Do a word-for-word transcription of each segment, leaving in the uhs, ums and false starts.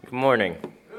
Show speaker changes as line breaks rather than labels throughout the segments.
Good morning.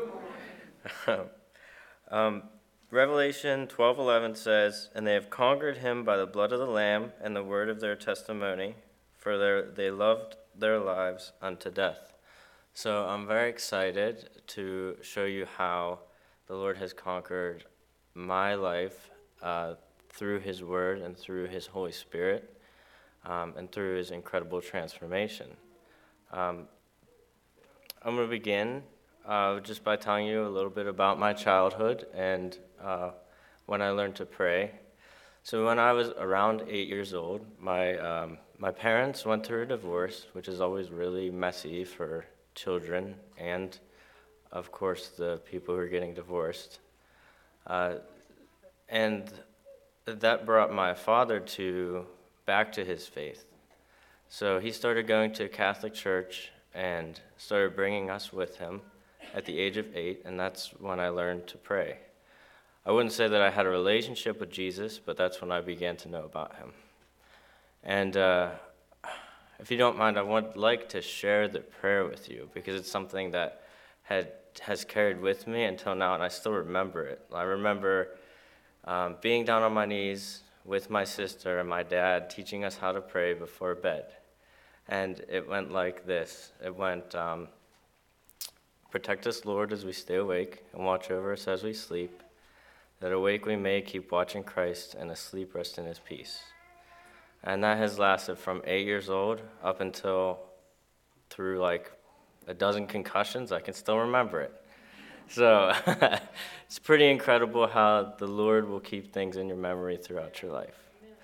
um, Revelation twelve eleven says, "And they have conquered him by the blood of the Lamb and the word of their testimony, for their, they loved their lives unto death." So I'm very excited to show you how the Lord has conquered my life uh, through his word and through his Holy Spirit um, and through his incredible transformation. Um, I'm going to begin uh, just by telling you a little bit about my childhood and uh, when I learned to pray. So when I was around eight years old, my um, my parents went through a divorce, which is always really messy for children and, of course, the people who are getting divorced. Uh, and that brought my father to back to his faith. So he started going to a Catholic church and started bringing us with him at the age of eight, and that's when I learned to pray. I wouldn't say that I had a relationship with Jesus, but that's when I began to know about him. And uh, if you don't mind, I would like to share the prayer with you because it's something that had has carried with me until now, and I still remember it. I remember um, being down on my knees with my sister and my dad teaching us how to pray before bed. And it went like this. It went, um, "Protect us, Lord, as we stay awake, and watch over us as we sleep, that awake we may keep watching Christ, and asleep rest in his peace." And that has lasted from eight years old up until through like a dozen concussions. I can still remember it. So it's pretty incredible how the Lord will keep things in your memory throughout your life.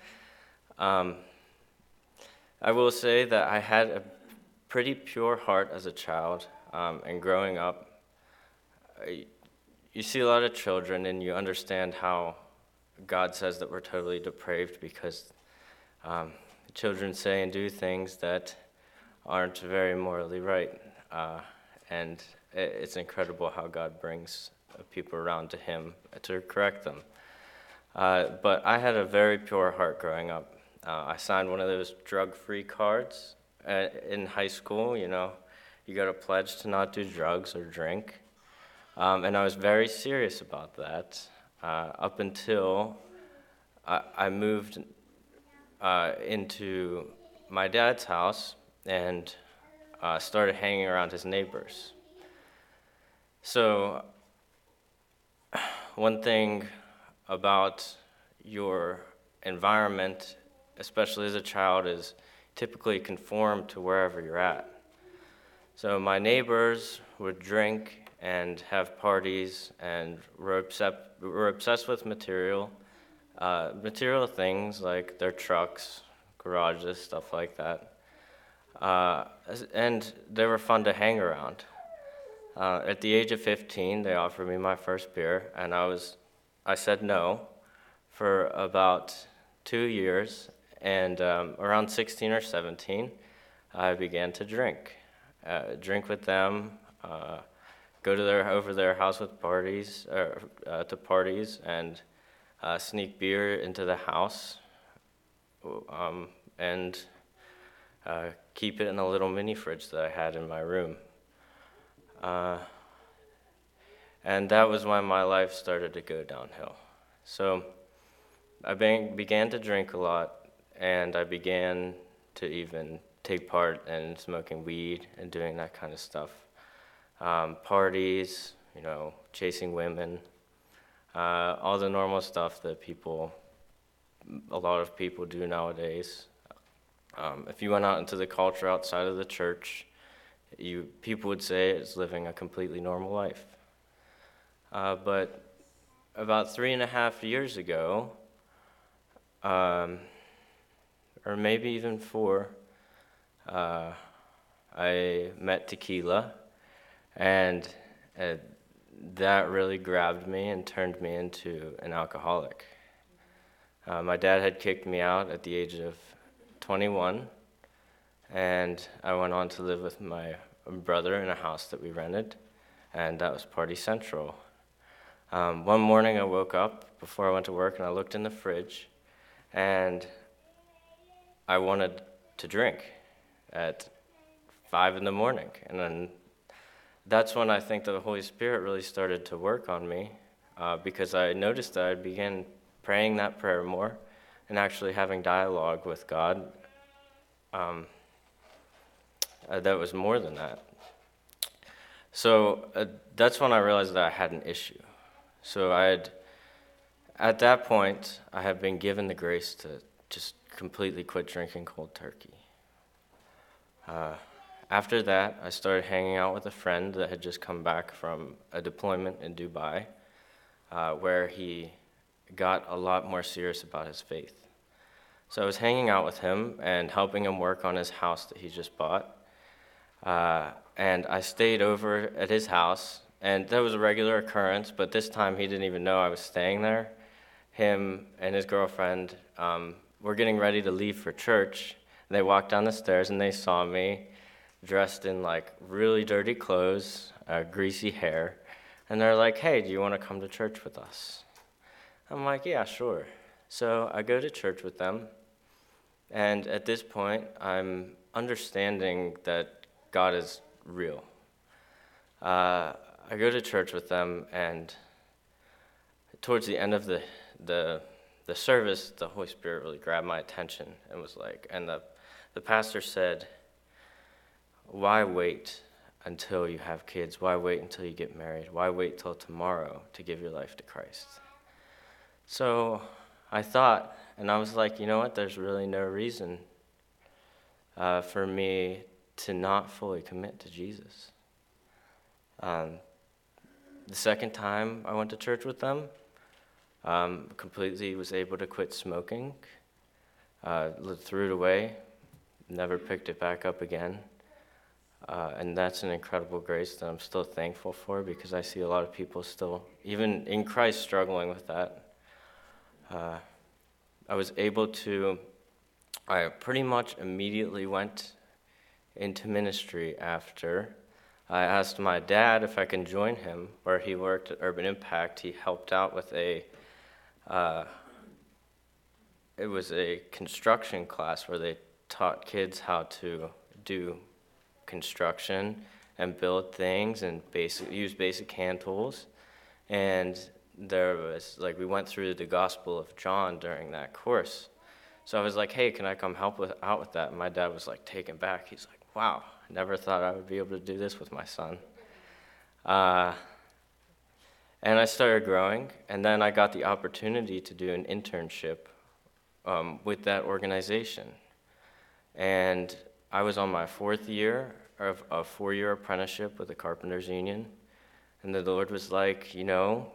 Um, I will say that I had a pretty pure heart as a child, um, and growing up, I, you see a lot of children and you understand how God says that we're totally depraved because um, children say and do things that aren't very morally right. Uh, and it, it's incredible how God brings people around to him to correct them. Uh, but I had a very pure heart growing up. Uh, I signed one of those drug-free cards uh, in high school. You know, you got to pledge to not do drugs or drink. Um, and I was very serious about that uh, up until I, I moved uh, into my dad's house and uh, started hanging around his neighbors. So one thing about your environment, especially as a child, is typically conform to wherever you're at. So my neighbors would drink and have parties and were, obsessed, were obsessed with material, uh, material things like their trucks, garages, stuff like that. Uh, and they were fun to hang around. Uh, at the age of fifteen, they offered me my first beer, and I was, I said no for about two years. And um, around sixteen or seventeen, I began to drink, uh, drink with them, uh, go to their over their house with parties, or, uh, to parties, and uh, sneak beer into the house, um, and uh, keep it in a little mini fridge that I had in my room. Uh, and that was when my life started to go downhill. So I be- began to drink a lot, and I began to even take part in smoking weed and doing that kind of stuff. Um, parties, you know, chasing women, uh, all the normal stuff that people, a lot of people do nowadays. Um, if you went out into the culture outside of the church, you people would say it's living a completely normal life. Uh, but about three and a half years ago, um, or maybe even four, uh, I met tequila, and uh, that really grabbed me and turned me into an alcoholic. Uh, my dad had kicked me out at the age of twenty-one, and I went on to live with my brother in a house that we rented, and that was Party Central. Um, one morning I woke up before I went to work, and I looked in the fridge, and I wanted to drink at five in the morning, and then that's when I think the Holy Spirit really started to work on me, uh, because I noticed that I began praying that prayer more and actually having dialogue with God. Um, uh, that was more than that. So uh, that's when I realized that I had an issue. So I had, at that point, I had been given the grace to just completely quit drinking cold turkey. Uh, after that, I started hanging out with a friend that had just come back from a deployment in Dubai, uh, where he got a lot more serious about his faith. So I was hanging out with him and helping him work on his house that he just bought. Uh, and I stayed over at his house, and that was a regular occurrence, but this time he didn't even know I was staying there. Him and his girlfriend um, were getting ready to leave for church. They walked down the stairs and they saw me dressed in like really dirty clothes, uh, greasy hair, and they're like, "Hey, do you want to come to church with us?" I'm like, "Yeah, sure." So I go to church with them, and at this point, I'm understanding that God is real. Uh, I go to church with them, and towards the end of the the the service, the Holy Spirit really grabbed my attention and was like, and the the pastor said, "Why wait until you have kids? Why wait until you get married? Why wait till tomorrow to give your life to Christ?" So I thought, and I was like, you know what? There's really no reason uh, for me to not fully commit to Jesus. Um, the second time I went to church with them, um, completely was able to quit smoking, uh, threw it away, never picked it back up again. Uh, and that's an incredible grace that I'm still thankful for, because I see a lot of people still, even in Christ, struggling with that. Uh, I was able to, I pretty much immediately went into ministry after. I asked my dad if I can join him, where he worked at Urban Impact. He helped out with a, uh, it was a construction class where they taught kids how to do construction and build things and basic, use basic hand tools. And there was, like, we went through the Gospel of John during that course. So I was like, "Hey, can I come help with, out with that?" And my dad was like taken back. He's like, "Wow, I never thought I would be able to do this with my son." Uh, and I started growing, and then I got the opportunity to do an internship um, with that organization. And I was on my fourth year of a four-year apprenticeship with the Carpenters Union, and the Lord was like, you know,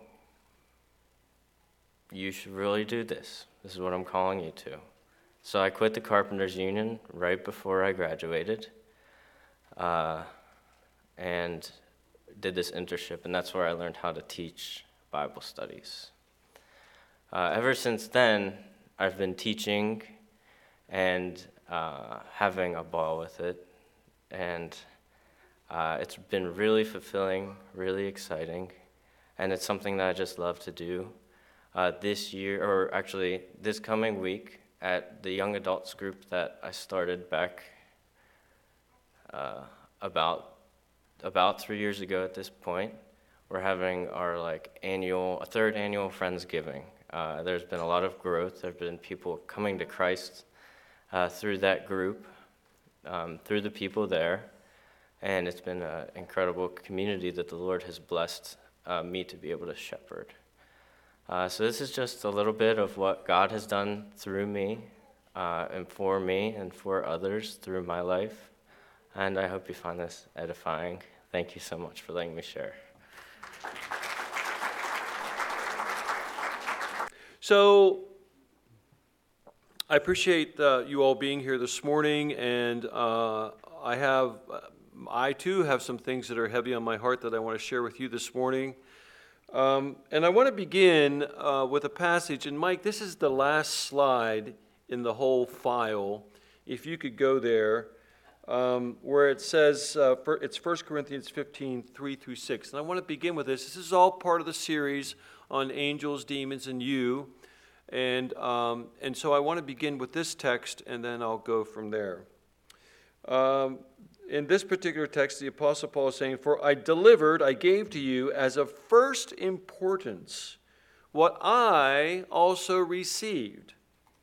you should really do this. This is what I'm calling you to. So I quit the Carpenters Union right before I graduated, uh, and did this internship, and that's where I learned how to teach Bible studies. Uh, ever since then, I've been teaching and uh, having a ball with it, and uh, it's been really fulfilling, really exciting, and it's something that I just love to do. Uh, this year, or actually this coming week, at the young adults group that I started back uh, about about three years ago at this point, we're having our like annual, a third annual Friendsgiving. Uh, there's been a lot of growth. There have been people coming to Christ uh, through that group, um, through the people there, and it's been an incredible community that the Lord has blessed uh, me to be able to shepherd. Uh, so this is just a little bit of what God has done through me uh, and for me and for others through my life. And I hope you find this edifying. Thank you so much for letting me share.
So I appreciate uh, you all being here this morning, and uh, I have, uh, I too have some things that are heavy on my heart that I want to share with you this morning. Um, and I want to begin uh, with a passage, and Mike, this is the last slide in the whole file. If you could go there, um, where it says, uh, for, it's First Corinthians fifteen, three through six. And I want to begin with this. This is all part of the series on angels, demons, and you. And, um, and so I want to begin with this text, and then I'll go from there. Um, in this particular text, the Apostle Paul is saying, "For I delivered, I gave to you as of first importance what I also received,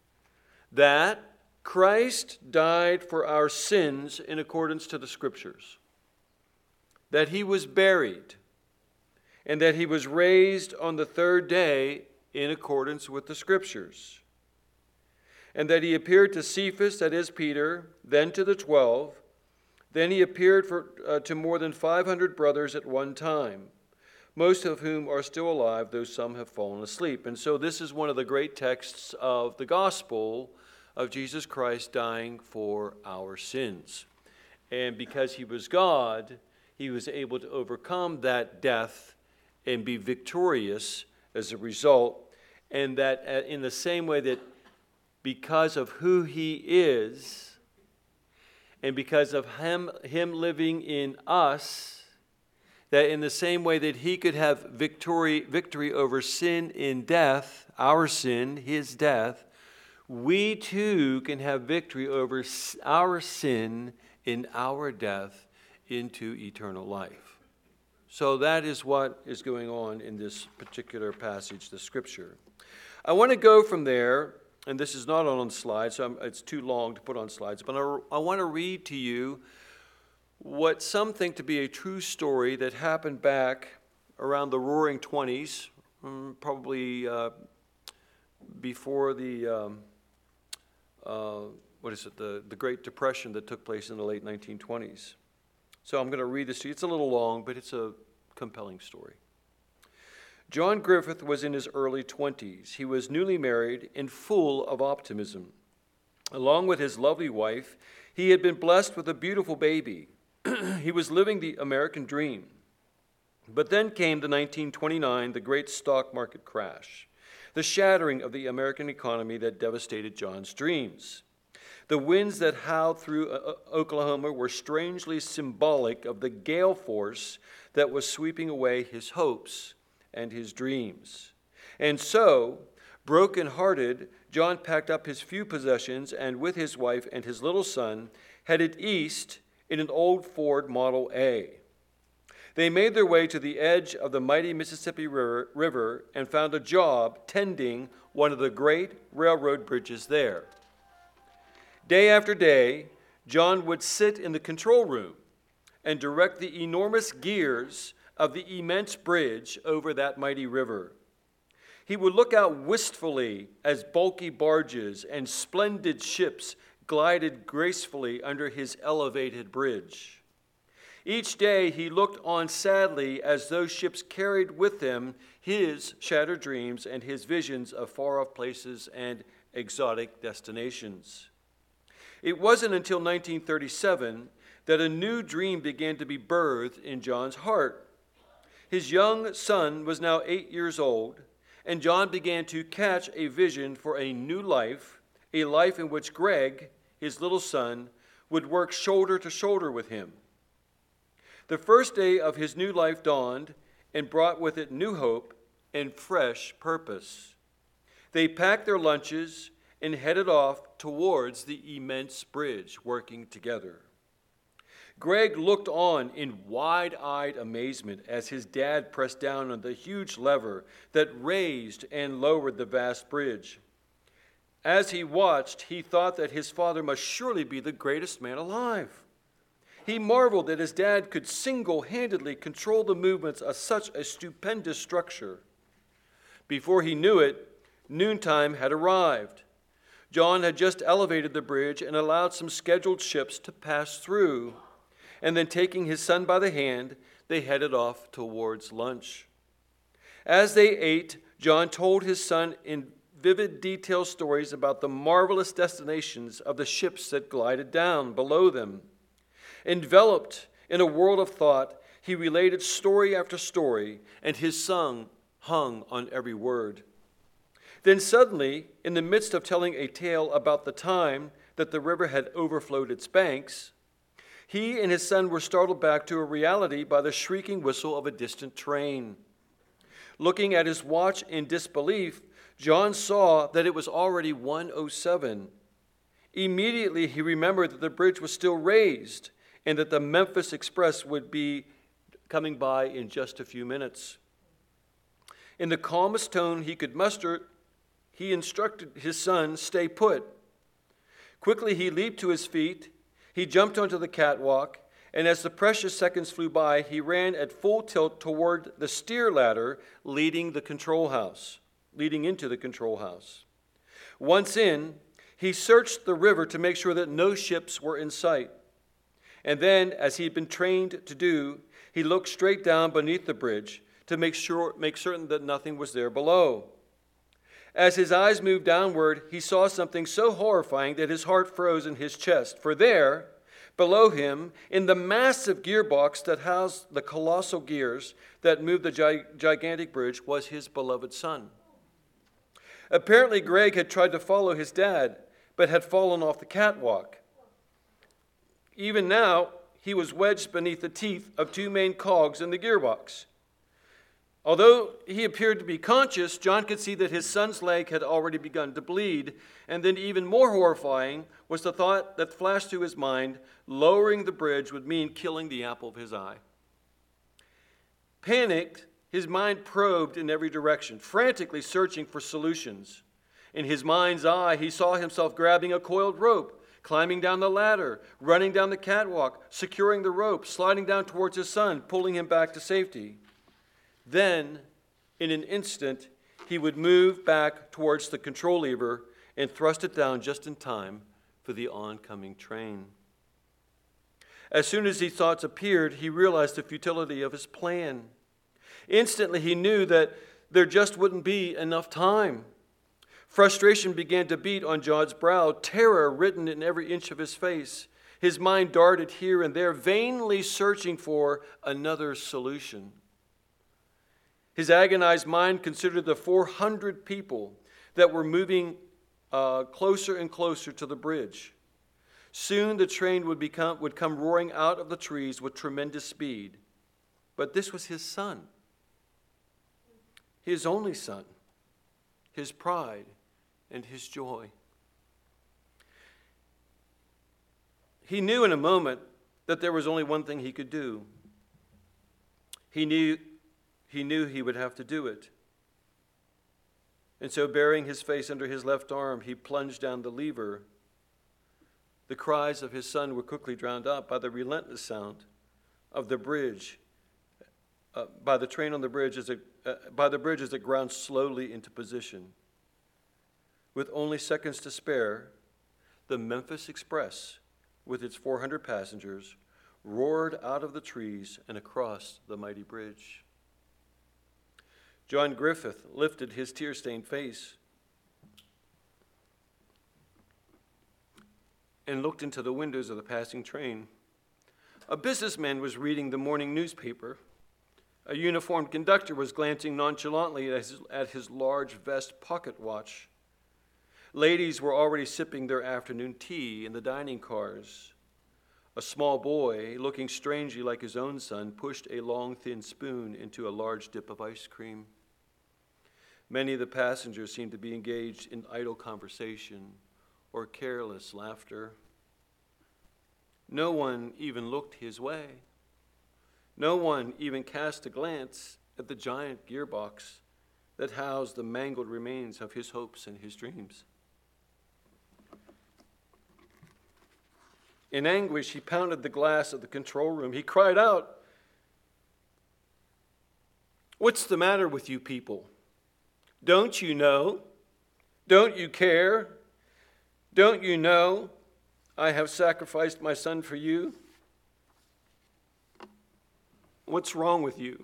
that Christ died for our sins in accordance to the Scriptures, that he was buried, and that he was raised on the third day in accordance with the Scriptures, and that he appeared to Cephas, that is Peter, then to the twelve. Then he appeared for, uh, to more than five hundred brothers at one time, most of whom are still alive, though some have fallen asleep." And so this is one of the great texts of the gospel of Jesus Christ dying for our sins. And because he was God, he was able to overcome that death and be victorious as a result. And that in the same way that because of who he is, and because of him, him living in us, that in the same way that he could have victory, victory over sin in death, our sin, his death, we too can have victory over our sin in our death into eternal life. So that is what is going on in this particular passage, the Scripture. I want to go from there. And this is not on slides, so I'm, it's too long to put on slides. But I, I want to read to you what some think to be a true story that happened back around the Roaring Twenties, um, probably uh, before the, um, uh, what is it, the, the Great Depression that took place in the late nineteen twenties. So I'm going to read this to you. It's a little long, but it's a compelling story. John Griffith was in his early twenties. He was newly married and full of optimism. Along with his lovely wife, he had been blessed with a beautiful baby. He was living the American dream. But then came the nineteen twenty-nine, the great stock market crash, the shattering of the American economy that devastated John's dreams. The winds that howled through uh, Oklahoma were strangely symbolic of the gale force that was sweeping away his hopes and his dreams. And so, broken-hearted, John packed up his few possessions and with his wife and his little son headed east in an old Ford Model A. They made their way to the edge of the mighty Mississippi River, River and found a job tending one of the great railroad bridges there. Day after day, John would sit in the control room and direct the enormous gears of the immense bridge over that mighty river. He would look out wistfully as bulky barges and splendid ships glided gracefully under his elevated bridge. Each day he looked on sadly as those ships carried with them his shattered dreams and his visions of far-off places and exotic destinations. It wasn't until nineteen thirty-seven that a new dream began to be birthed in John's heart. His young son was now eight years old, and John began to catch a vision for a new life, a life in which Greg, his little son, would work shoulder to shoulder with him. The first day of his new life dawned and brought with it new hope and fresh purpose. They packed their lunches and headed off towards the immense bridge, working together. Greg looked on in wide-eyed amazement as his dad pressed down on the huge lever that raised and lowered the vast bridge. As he watched, he thought that his father must surely be the greatest man alive. He marveled that his dad could single-handedly control the movements of such a stupendous structure. Before he knew it, noontime had arrived. John had just elevated the bridge and allowed some scheduled ships to pass through. And then taking his son by the hand, they headed off towards lunch. As they ate, John told his son in vivid detail stories about the marvelous destinations of the ships that glided down below them. Enveloped in a world of thought, he related story after story, and his tongue hung on every word. Then suddenly, in the midst of telling a tale about the time that the river had overflowed its banks, he and his son were startled back to a reality by the shrieking whistle of a distant train. Looking at his watch in disbelief, John saw that it was already one oh seven. Immediately he remembered that the bridge was still raised, and that the Memphis Express would be coming by in just a few minutes. In the calmest tone he could muster, he instructed his son, "Stay put." Quickly he leaped to his feet, he jumped onto the catwalk, and as the precious seconds flew by, he ran at full tilt toward the steer ladder leading the control house, leading into the control house. Once in, he searched the river to make sure that no ships were in sight. And then, as he had been trained to do, he looked straight down beneath the bridge to make sure, make certain that nothing was there below. As his eyes moved downward, he saw something so horrifying that his heart froze in his chest. For there, below him, in the massive gearbox that housed the colossal gears that moved the gi- gigantic bridge, was his beloved son. Apparently, Greg had tried to follow his dad, but had fallen off the catwalk. Even now, he was wedged beneath the teeth of two main cogs in the gearbox. Although he appeared to be conscious, John could see that his son's leg had already begun to bleed, and then even more horrifying was the thought that flashed through his mind, lowering the bridge would mean killing the apple of his eye. Panicked, his mind probed in every direction, frantically searching for solutions. In his mind's eye, he saw himself grabbing a coiled rope, climbing down the ladder, running down the catwalk, securing the rope, sliding down towards his son, pulling him back to safety. Then, in an instant, he would move back towards the control lever and thrust it down just in time for the oncoming train. As soon as these thoughts appeared, he realized the futility of his plan. Instantly, he knew that there just wouldn't be enough time. Frustration began to beat on John's brow, terror written in every inch of his face. His mind darted here and there, vainly searching for another solution. His agonized mind considered the four hundred people that were moving uh, closer and closer to the bridge. Soon the train would, become, would come roaring out of the trees with tremendous speed. But this was his son, his only son, his pride and his joy. He knew in a moment that there was only one thing he could do. He knew He knew he would have to do it. And so, burying his face under his left arm, he plunged down the lever. The cries of his son were quickly drowned out by the relentless sound of the bridge, uh, by the train on the bridge as it, uh, by the bridge as it ground slowly into position. With only seconds to spare, the Memphis Express, with its four hundred passengers, roared out of the trees and across the mighty bridge. John Griffith lifted his tear-stained face and looked into the windows of the passing train. A businessman was reading the morning newspaper. A uniformed conductor was glancing nonchalantly at his, at his large vest pocket watch. Ladies were already sipping their afternoon tea in the dining cars. A small boy, looking strangely like his own son, pushed a long, thin spoon into a large dip of ice cream. Many of the passengers seemed to be engaged in idle conversation or careless laughter. No one even looked his way. No one even cast a glance at the giant gearbox that housed the mangled remains of his hopes and his dreams. In anguish, he pounded the glass of the control room. He cried out, "What's the matter with you people? Don't you know? Don't you care? Don't you know I have sacrificed my son for you? What's wrong with you?"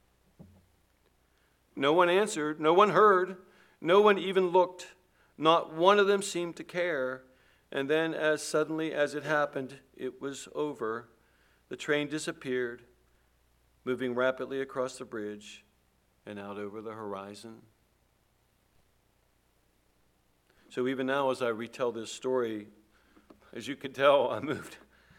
No one answered, no one heard, no one even looked. Not one of them seemed to care. And then, as suddenly as it happened, it was over. The train disappeared, moving rapidly across the bridge and out over the horizon. So even now, as I retell this story, as you can tell, I'm moved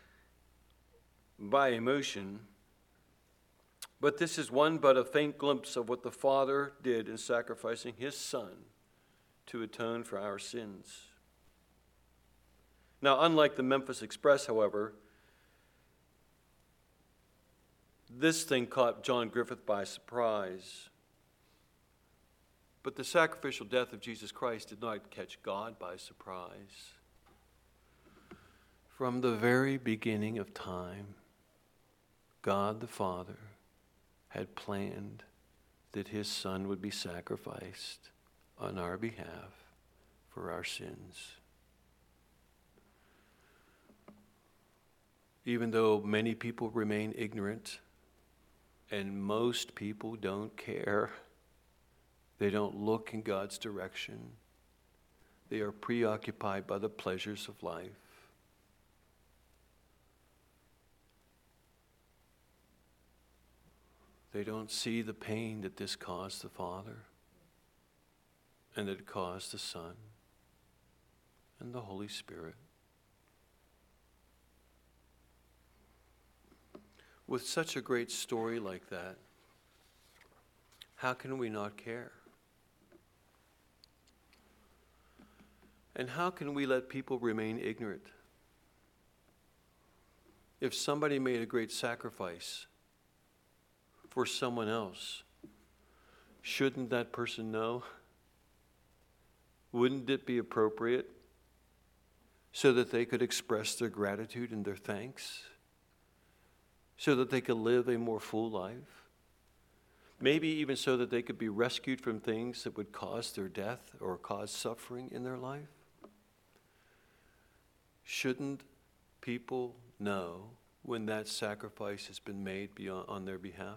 by emotion. But this is one but a faint glimpse of what the Father did in sacrificing his Son to atone for our sins. Now, unlike the Memphis Express, however, this thing caught John Griffith by surprise. But the sacrificial death of Jesus Christ did not catch God by surprise. From the very beginning of time, God the Father had planned that his Son would be sacrificed on our behalf for our sins. Even though many people remain ignorant and most people don't care, they don't look in God's direction, they are preoccupied by the pleasures of life. They don't see the pain that this caused the Father and that it caused the Son and the Holy Spirit. With such a great story like that, how can we not care? And how can we let people remain ignorant? If somebody made a great sacrifice for someone else, shouldn't that person know? Wouldn't it be appropriate so that they could express their gratitude and their thanks? So that they could live a more full life? Maybe even so that they could be rescued from things that would cause their death or cause suffering in their life? Shouldn't people know when that sacrifice has been made beyond, on their behalf?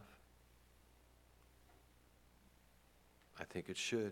I think it should.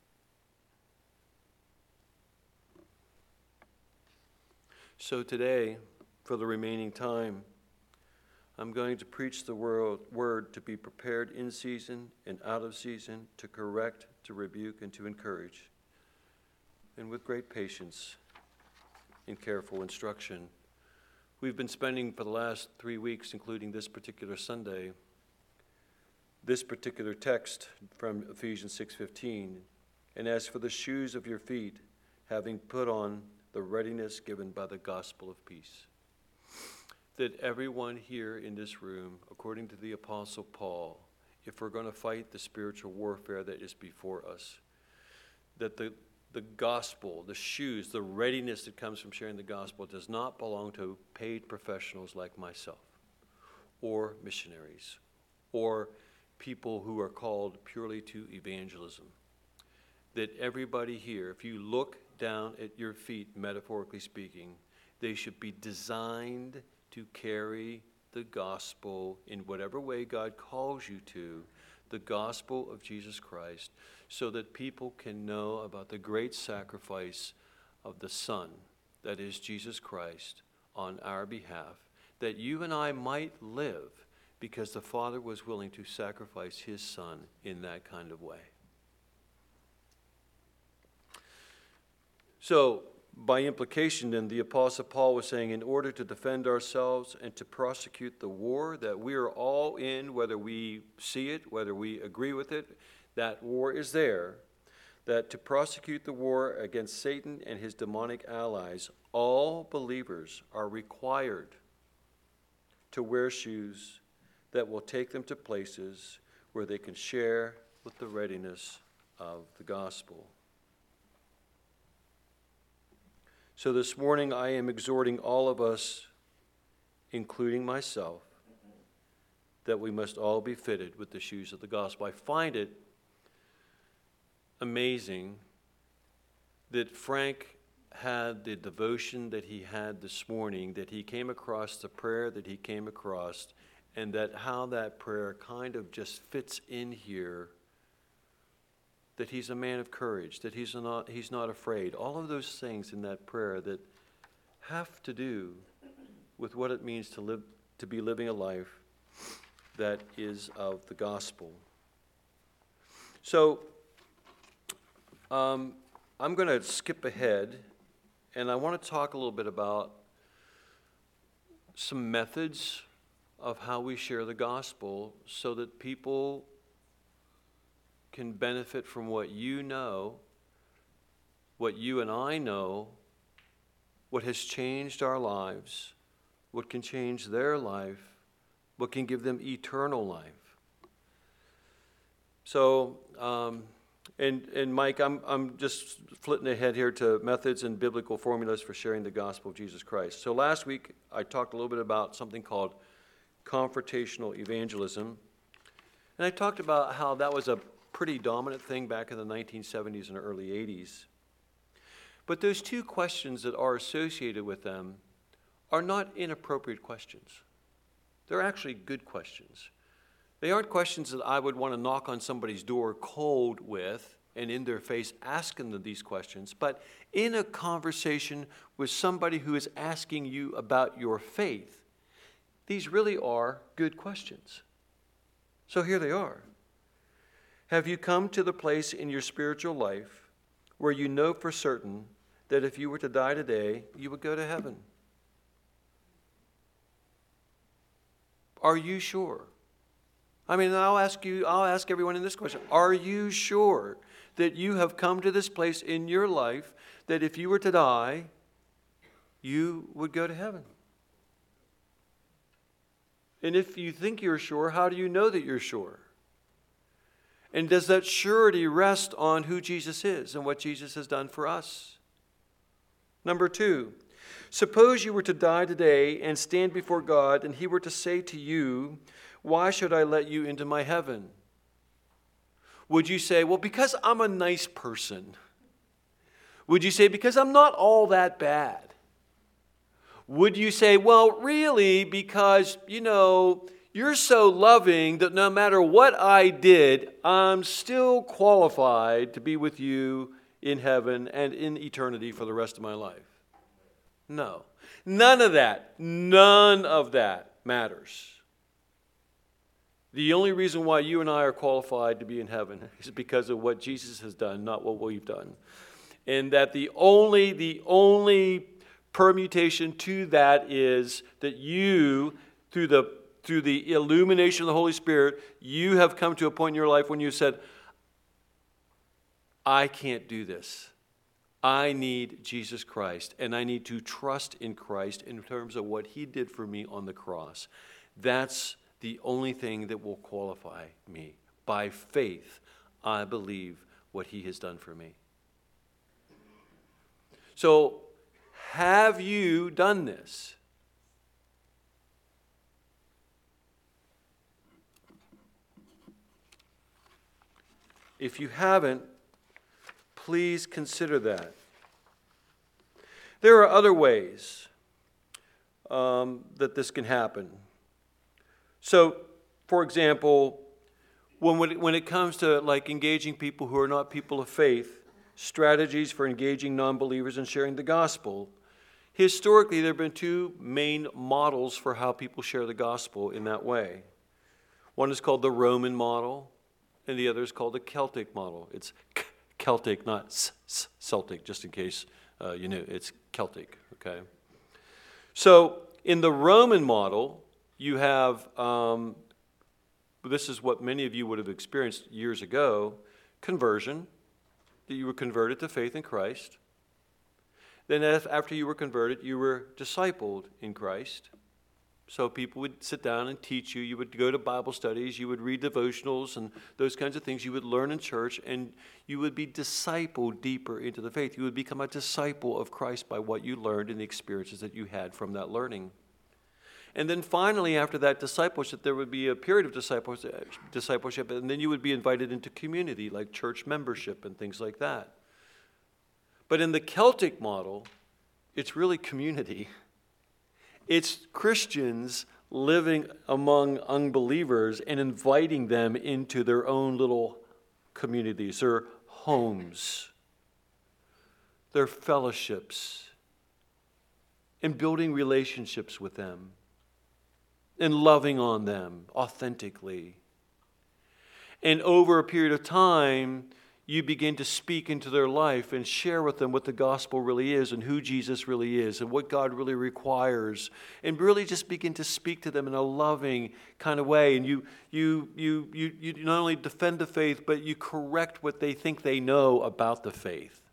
So today, for the remaining time, I'm going to preach the word, word to be prepared in season and out of season, to correct, to rebuke, and to encourage, and with great patience and careful instruction. We've been spending for the last three weeks, including this particular Sunday, this particular text from Ephesians six fifteen. And as for the shoes of your feet, having put on the readiness given by the gospel of peace. That everyone here in this room, according to the Apostle Paul, if we're going to fight the spiritual warfare that is before us, that the, the gospel, the shoes, the readiness that comes from sharing the gospel does not belong to paid professionals like myself, or missionaries, or people who are called purely to evangelism. That everybody here, if you look down at your feet, metaphorically speaking, they should be designed to carry the gospel in whatever way God calls you to, the gospel of Jesus Christ, so that people can know about the great sacrifice of the Son, that is Jesus Christ, on our behalf, that you and I might live because the Father was willing to sacrifice his Son in that kind of way. So, by implication, then, the Apostle Paul was saying, in order to defend ourselves and to prosecute the war that we are all in, whether we see it, whether we agree with it, that war is there, that to prosecute the war against Satan and his demonic allies, all believers are required to wear shoes that will take them to places where they can share with the readiness of the gospel. So this morning I am exhorting all of us, including myself, that we must all be fitted with the shoes of the gospel. I find it amazing that Frank had the devotion that he had this morning, that he came across the prayer that he came across, and that how that prayer kind of just fits in here, that he's a man of courage, that he's not, he's not afraid. All of those things in that prayer that have to do with what it means to live, to be living a life that is of the gospel. So um, I'm going to skip ahead, and I want to talk a little bit about some methods of how we share the gospel so that people can benefit from what you know, what you and I know, what has changed our lives, what can change their life, but can give them eternal life. So, um, and, and Mike, I'm, I'm just flitting ahead here to methods and biblical formulas for sharing the gospel of Jesus Christ. So last week, I talked a little bit about something called confrontational evangelism. And I talked about how that was a pretty dominant thing back in the nineteen seventies and early eighties. But those two questions that are associated with them are not inappropriate questions. They're actually good questions. They aren't questions that I would want to knock on somebody's door cold with and in their face asking them these questions, but in a conversation with somebody who is asking you about your faith, these really are good questions. So here they are. Have you come to the place in your spiritual life where you know for certain that if you were to die today, you would go to heaven? Are you sure? I mean, I'll ask you, I'll ask everyone in this question, are you sure that you have come to this place in your life that if you were to die, you would go to heaven? And if you think you're sure, how do you know that you're sure? And does that surety rest on who Jesus is and what Jesus has done for us? Number two, suppose you were to die today and stand before God and he were to say to you, why should I let you into my heaven? Would you say, well, because I'm a nice person? Would you say, because I'm not all that bad? Would you say, well, really, because, you know, you're so loving that no matter what I did, I'm still qualified to be with you in heaven and in eternity for the rest of my life? No. None of that, none of that matters. The only reason why you and I are qualified to be in heaven is because of what Jesus has done, not what we've done. And that the only, the only permutation to that is that you, through the, through the illumination of the Holy Spirit, you have come to a point in your life when you said, I can't do this. I need Jesus Christ, and I need to trust in Christ in terms of what he did for me on the cross. That's the only thing that will qualify me. By faith, I believe what he has done for me. So, have you done this? If you haven't, please consider that. There are other ways um, that this can happen. So, for example, when, when it comes to like engaging people who are not people of faith, strategies for engaging non-believers and sharing the gospel, historically there have been two main models for how people share the gospel in that way. One is called the Roman model, and the other is called the Celtic model. It's Celtic, not s- s- Celtic, just in case uh, you knew. It's Celtic, okay? So, in the Roman model, you have, um, this is what many of you would have experienced years ago, conversion, that you were converted to faith in Christ. Then after you were converted, you were discipled in Christ. So people would sit down and teach you. You would go to Bible studies. You would read devotionals and those kinds of things. You would learn in church, and you would be discipled deeper into the faith. You would become a disciple of Christ by what you learned and the experiences that you had from that learning. And then finally, after that discipleship, there would be a period of discipleship, and then you would be invited into community, like church membership and things like that. But in the Celtic model, it's really community. It's Christians living among unbelievers and inviting them into their own little communities, their homes, their fellowships, and building relationships with them, and loving on them authentically. And over a period of time, you begin to speak into their life and share with them what the gospel really is and who Jesus really is and what God really requires, and really just begin to speak to them in a loving kind of way. And you you you you you not only defend the faith, but you correct what they think they know about the faith.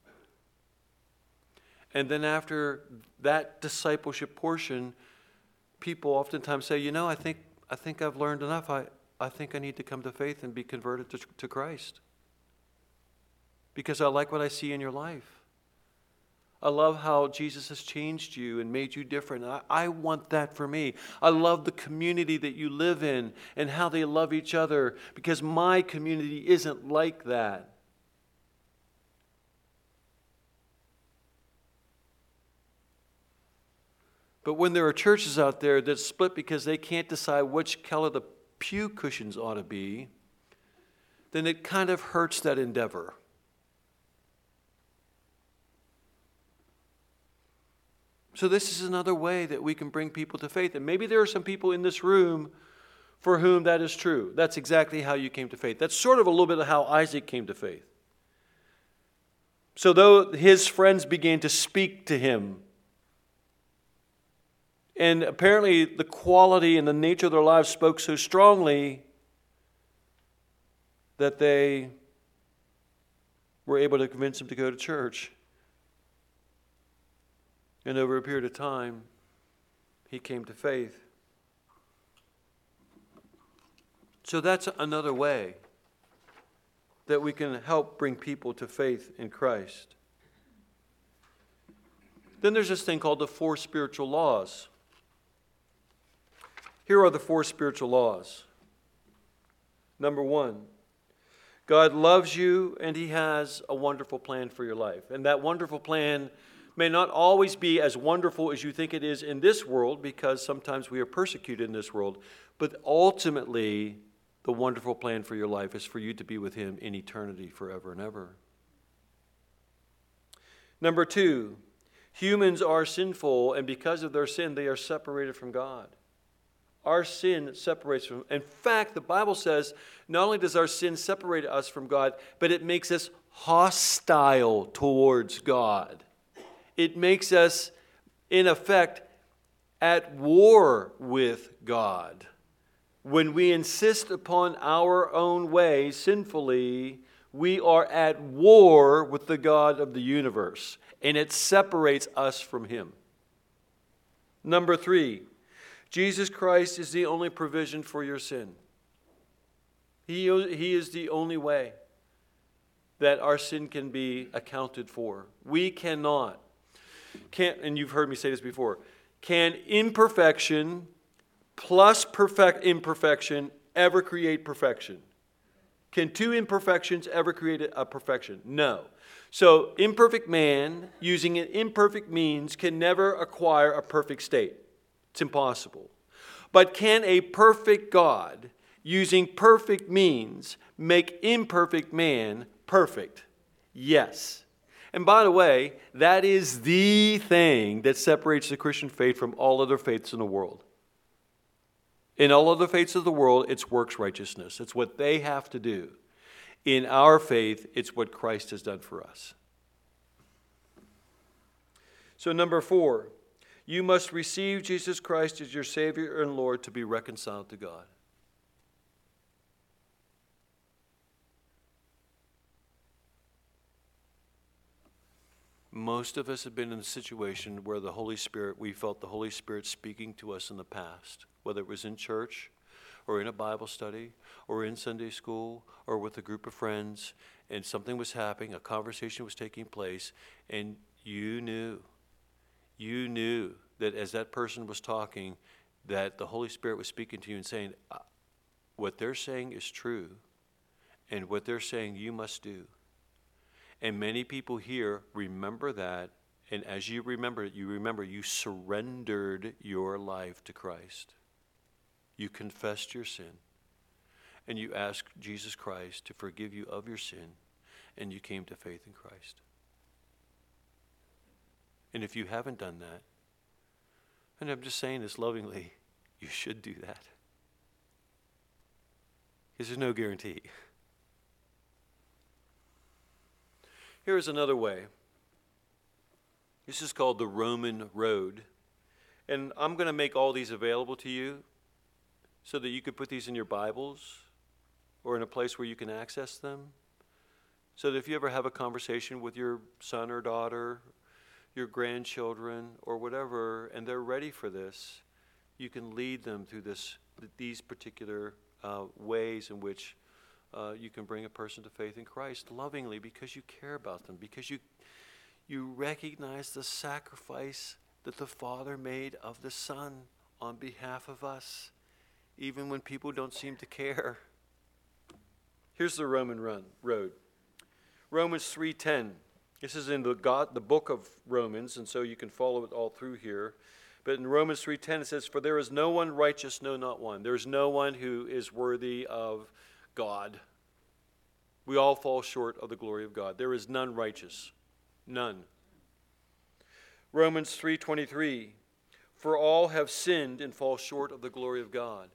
And then after that discipleship portion, people oftentimes say, you know, I think I think I've learned enough. I, I think I need to come to faith and be converted to, to Christ. Because I like what I see in your life. I love how Jesus has changed you and made you different. I, I want that for me. I love the community that you live in and how they love each other, because my community isn't like that. But when there are churches out there that split because they can't decide which color the pew cushions ought to be, then it kind of hurts that endeavor. So this is another way that we can bring people to faith. And maybe there are some people in this room for whom that is true. That's exactly how you came to faith. That's sort of a little bit of how Isaac came to faith. So though his friends began to speak to him, and apparently the quality and the nature of their lives spoke so strongly that they were able to convince him to go to church. And over a period of time, he came to faith. So that's another way that we can help bring people to faith in Christ. Then there's this thing called the four spiritual laws. Here are the four spiritual laws. Number one, God loves you and He has a wonderful plan for your life. And that wonderful plan may not always be as wonderful as you think it is in this world, because sometimes we are persecuted in this world. But ultimately, the wonderful plan for your life is for you to be with Him in eternity forever and ever. Number two, humans are sinful, and because of their sin, they are separated from God. Our sin separates from. In fact, the Bible says not only does our sin separate us from God, but it makes us hostile towards God. It makes us, in effect, at war with God. When we insist upon our own way sinfully, we are at war with the God of the universe, and it separates us from Him. Number three, Jesus Christ is the only provision for your sin. He, he is the only way that our sin can be accounted for. We cannot, can't, and you've heard me say this before, can imperfection plus perfect imperfection ever create perfection? Can two imperfections ever create a perfection? No. So imperfect man, using an imperfect means, can never acquire a perfect state. It's impossible. But can a perfect God, using perfect means, make imperfect man perfect? Yes. And by the way, that is the thing that separates the Christian faith from all other faiths in the world. In all other faiths of the world, it's works righteousness. It's what they have to do. In our faith, it's what Christ has done for us. So number four, you must receive Jesus Christ as your Savior and Lord to be reconciled to God. Most of us have been in a situation where the Holy Spirit, we felt the Holy Spirit speaking to us in the past, whether it was in church or in a Bible study or in Sunday school or with a group of friends, and something was happening, a conversation was taking place, and you knew, you knew that as that person was talking, that the Holy Spirit was speaking to you and saying, what they're saying is true, and what they're saying you must do. And many people here remember that, and as you remember it, you remember you surrendered your life to Christ. You confessed your sin, and you asked Jesus Christ to forgive you of your sin, and you came to faith in Christ. And if you haven't done that, and I'm just saying this lovingly, you should do that. Because there's no guarantee. Here's another way. This is called the Roman Road. And I'm going to make all these available to you so that you could put these in your Bibles or in a place where you can access them. So that if you ever have a conversation with your son or daughter, your grandchildren or whatever, and they're ready for this, you can lead them through this th- these particular uh, ways in which uh, you can bring a person to faith in Christ lovingly, because you care about them, because you you recognize the sacrifice that the Father made of the Son on behalf of us, even when people don't seem to care. Here's the Roman run, road. Romans three ten. This is in the God, the book of Romans, and so you can follow it all through here. But in Romans three ten it says, "For there is no one righteous, no, not one." There is no one who is worthy of God. We all fall short of the glory of God. There is none righteous. None. Romans three twenty-three, "For all have sinned and fall short of the glory of God."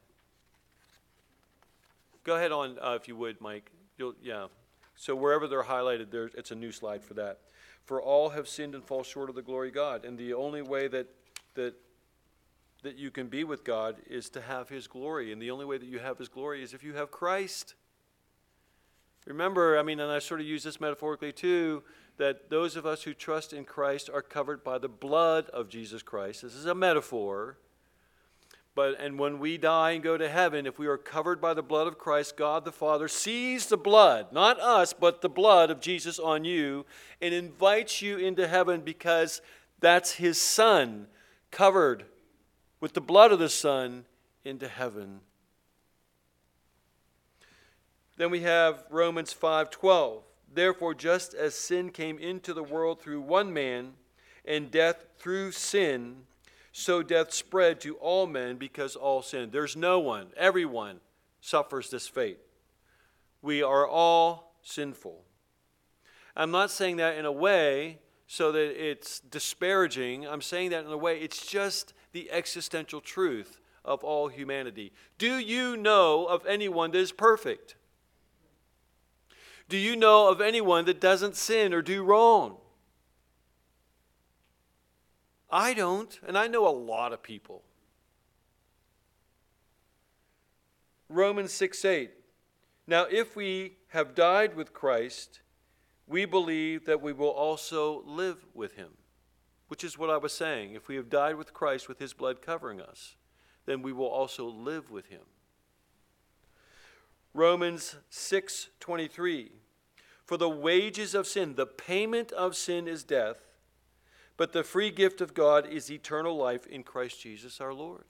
Go ahead on, uh, if you would, Mike. You'll, yeah. So wherever they're highlighted, there, it's a new slide for that. For all have sinned and fall short of the glory of God. And the only way that that that you can be with God is to have His glory. And the only way that you have His glory is if you have Christ. Remember, I mean, and I sort of use this metaphorically too, that those of us who trust in Christ are covered by the blood of Jesus Christ. This is a metaphor. But, and when we die and go to heaven, if we are covered by the blood of Christ, God the Father sees the blood, not us, but the blood of Jesus on you, and invites you into heaven because that's His Son, covered with the blood of the Son into heaven. Then we have Romans five twelve. "Therefore, just as sin came into the world through one man, and death through sin, so death spread to all men because all sinned." There's no one, everyone suffers this fate. We are all sinful. I'm not saying that in a way so that it's disparaging. I'm saying that in a way it's just the existential truth of all humanity. Do you know of anyone that is perfect? Do you know of anyone that doesn't sin or do wrong? I don't, and I know a lot of people. Romans six eight. "Now if we have died with Christ, we believe that we will also live with Him." Which is what I was saying. If we have died with Christ with His blood covering us, then we will also live with Him. Romans six twenty-three. "For the wages of sin," the payment of sin is death, "but the free gift of God is eternal life in Christ Jesus our Lord."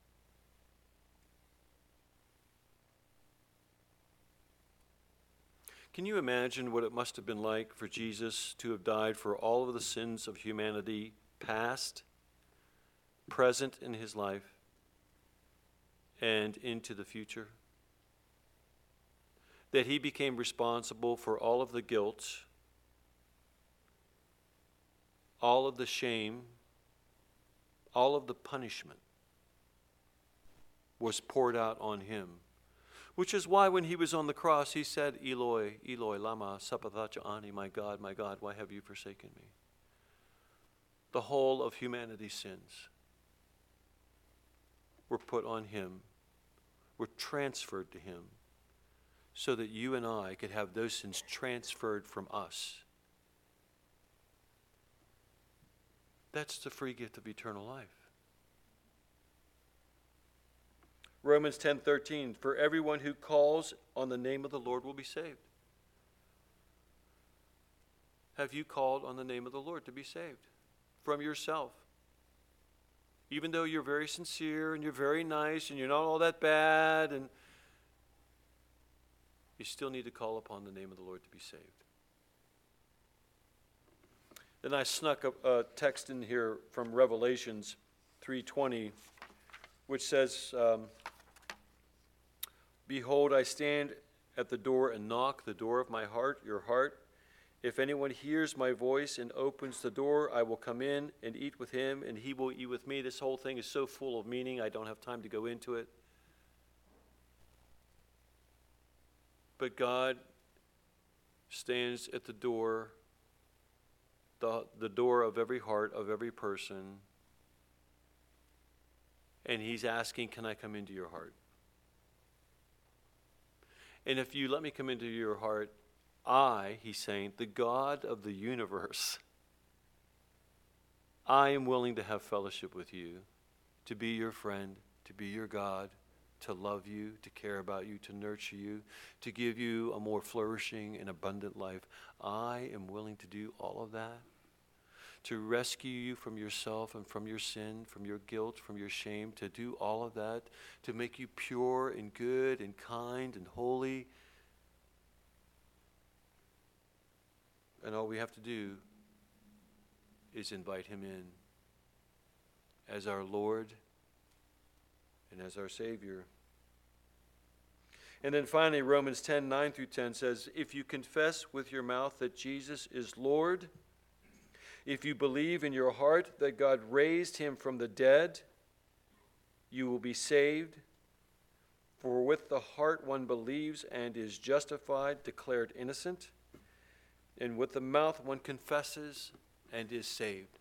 Can you imagine what it must have been like for Jesus to have died for all of the sins of humanity, past, present in His life, and into the future? That He became responsible for all of the guilt, all of the shame, all of the punishment was poured out on Him. Which is why when He was on the cross, He said, "Eloi, Eloi, lama sabachthani, my God, my God, why have you forsaken me?" The whole of humanity's sins were put on Him, were transferred to Him, so that you and I could have those sins transferred from us. That's the free gift of eternal life. Romans ten thirteen, "For everyone who calls on the name of the Lord will be saved." Have you called on the name of the Lord to be saved from yourself? Even though you're very sincere and you're very nice and you're not all that bad, and you still need to call upon the name of the Lord to be saved. Then I snuck a, a text in here from Revelations three twenty, which says, um, "Behold, I stand at the door and knock, the door of my heart, your heart. If anyone hears my voice and opens the door, I will come in and eat with him, and he will eat with me." This whole thing is so full of meaning, I don't have time to go into it. But God stands at the door, the, the door of every heart, of every person, and He's asking, "Can I come into your heart?" And if you let me come into your heart, I, He's saying, the God of the universe, I am willing to have fellowship with you, to be your friend, to be your God, to love you, to care about you, to nurture you, to give you a more flourishing and abundant life. I am willing to do all of that, to rescue you from yourself and from your sin, from your guilt, from your shame, to do all of that, to make you pure and good and kind and holy. And all we have to do is invite him in as our Lord and as our Savior. And then finally, Romans ten, nine through ten says, if you confess with your mouth that Jesus is Lord, if you believe in your heart that God raised him from the dead, you will be saved. For with the heart one believes and is justified, declared innocent, and with the mouth one confesses and is saved.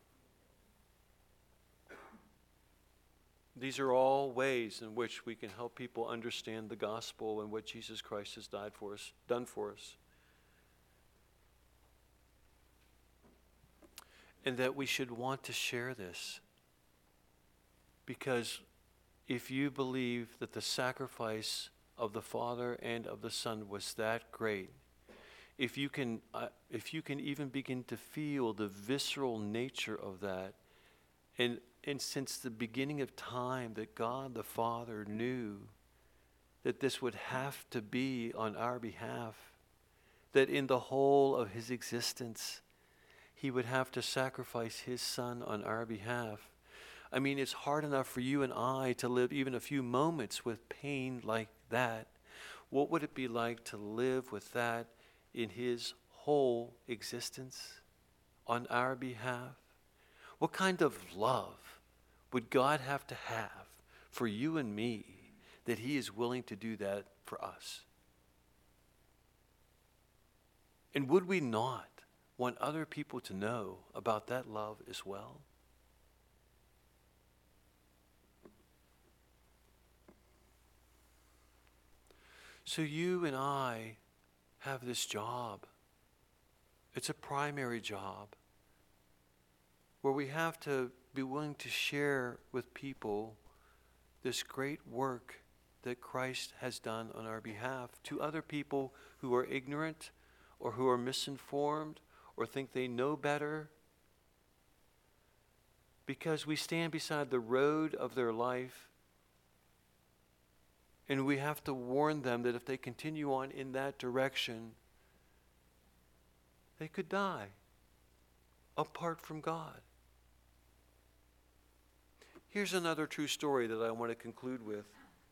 These are all ways in which we can help people understand the gospel and what Jesus Christ has died for us, done for us. And that we should want to share this. Because if you believe that the sacrifice of the Father and of the Son was that great, if you can, uh, if you can even begin to feel the visceral nature of that, and and since the beginning of time that God the Father knew that this would have to be on our behalf, that in the whole of his existence, he would have to sacrifice his Son on our behalf. I mean, it's hard enough for you and I to live even a few moments with pain like that. What would it be like to live with that in his whole existence on our behalf? What kind of love would God have to have for you and me that he is willing to do that for us? And would we not want other people to know about that love as well? So you and I have this job. It's a primary job where we have to be willing to share with people this great work that Christ has done on our behalf to other people who are ignorant or who are misinformed or think they know better, because we stand beside the road of their life and we have to warn them that if they continue on in that direction, they could die apart from God. Here's another true story that I want to conclude with.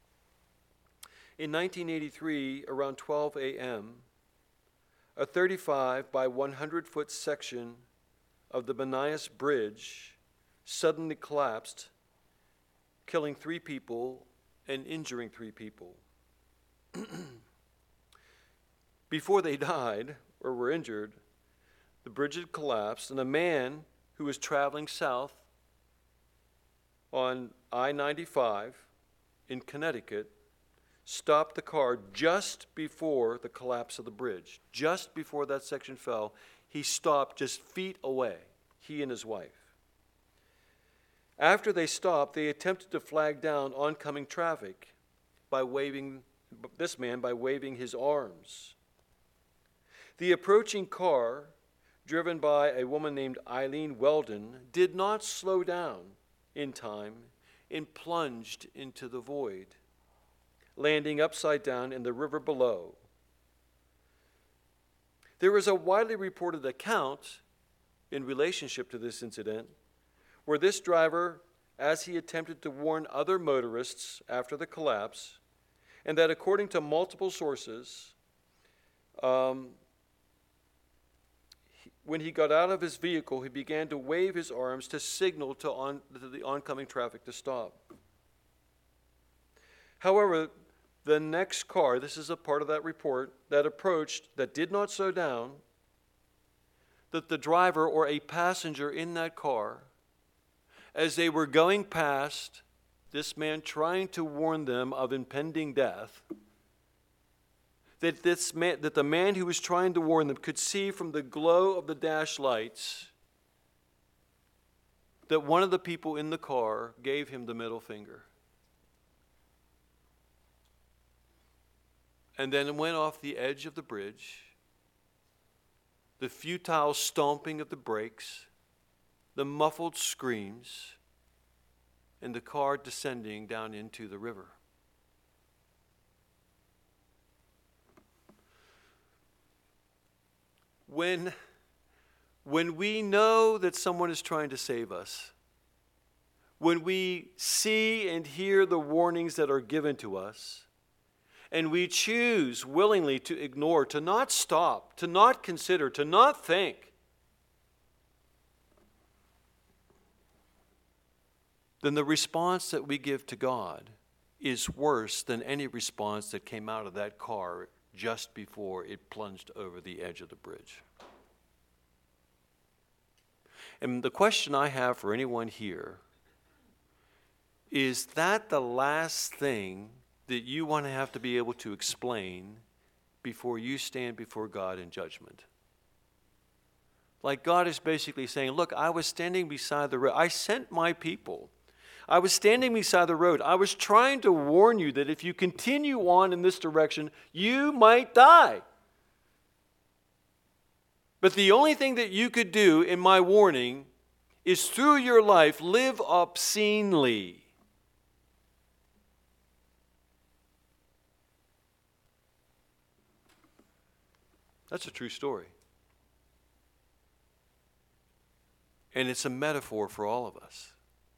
In nineteen eighty-three, around twelve a.m., a thirty-five by one hundred foot section of the Banias Bridge suddenly collapsed, killing three people and injuring three people. Before they died or were injured, the bridge had collapsed, and a man who was traveling south on I ninety-five in Connecticut stopped the car just before the collapse of the bridge. Just before that section fell, he stopped just feet away, he and his wife. After they stopped, they attempted to flag down oncoming traffic by waving, this man by waving his arms. The approaching car, driven by a woman named Eileen Weldon, did not slow down in time and plunged into the void, landing upside down in the river below. There is a widely reported account in relationship to this incident where this driver, as he attempted to warn other motorists after the collapse, and that according to multiple sources, um, when he got out of his vehicle, he began to wave his arms to signal to, on, to the oncoming traffic to stop. However, the next car, this is a part of that report, that approached, that did not slow down, that the driver or a passenger in that car, as they were going past this man trying to warn them of impending death, that this man, that the man who was trying to warn them could see from the glow of the dash lights that one of the people in the car gave him the middle finger. and then went off the edge of the bridge. The futile stomping of the brakes, the muffled screams, and the car descending down into the river. When, when we know that someone is trying to save us, when we see and hear the warnings that are given to us, and we choose willingly to ignore, to not stop, to not consider, to not think, then the response that we give to God is worse than any response that came out of that car just before it plunged over the edge of the bridge. And the question I have for anyone here, is that the last thing that you want to have to be able to explain before you stand before God in judgment? Like God is basically saying, look, I was standing beside the road. I sent my people. I was standing beside the road. I was trying to warn you that if you continue on in this direction, you might die. But the only thing that you could do in my warning is through your life live obscenely. That's a true story. And it's a metaphor for all of us.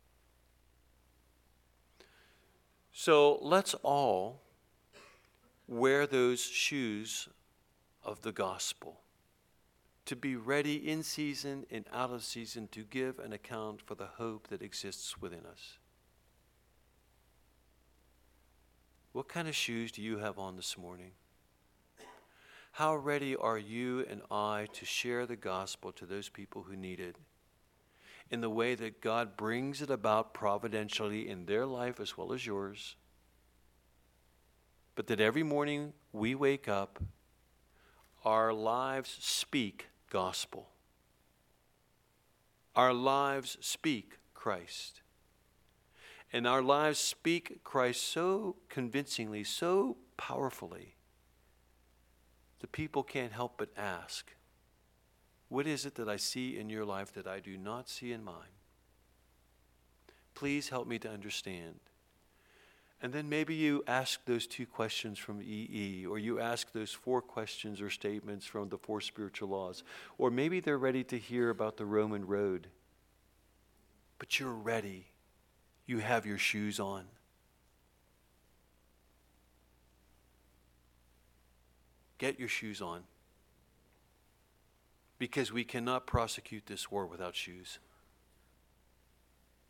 So let's all wear those shoes of the gospel, to be ready in season and out of season to give an account for the hope that exists within us. What kind of shoes do you have on this morning? How ready are you and I to share the gospel to those people who need it in the way that God brings it about providentially in their life as well as yours, but that every morning we wake up, our lives speak gospel. Our lives speak Christ. And our lives speak Christ so convincingly, so powerfully, the people can't help but ask, what is it that I see in your life that I do not see in mine? Please help me to understand. And then maybe you ask those two questions from E E, or you ask those four questions or statements from the four spiritual laws. Or maybe they're ready to hear about the Roman road. But you're ready. You have your shoes on. Get your shoes on. Because we cannot prosecute this war without shoes.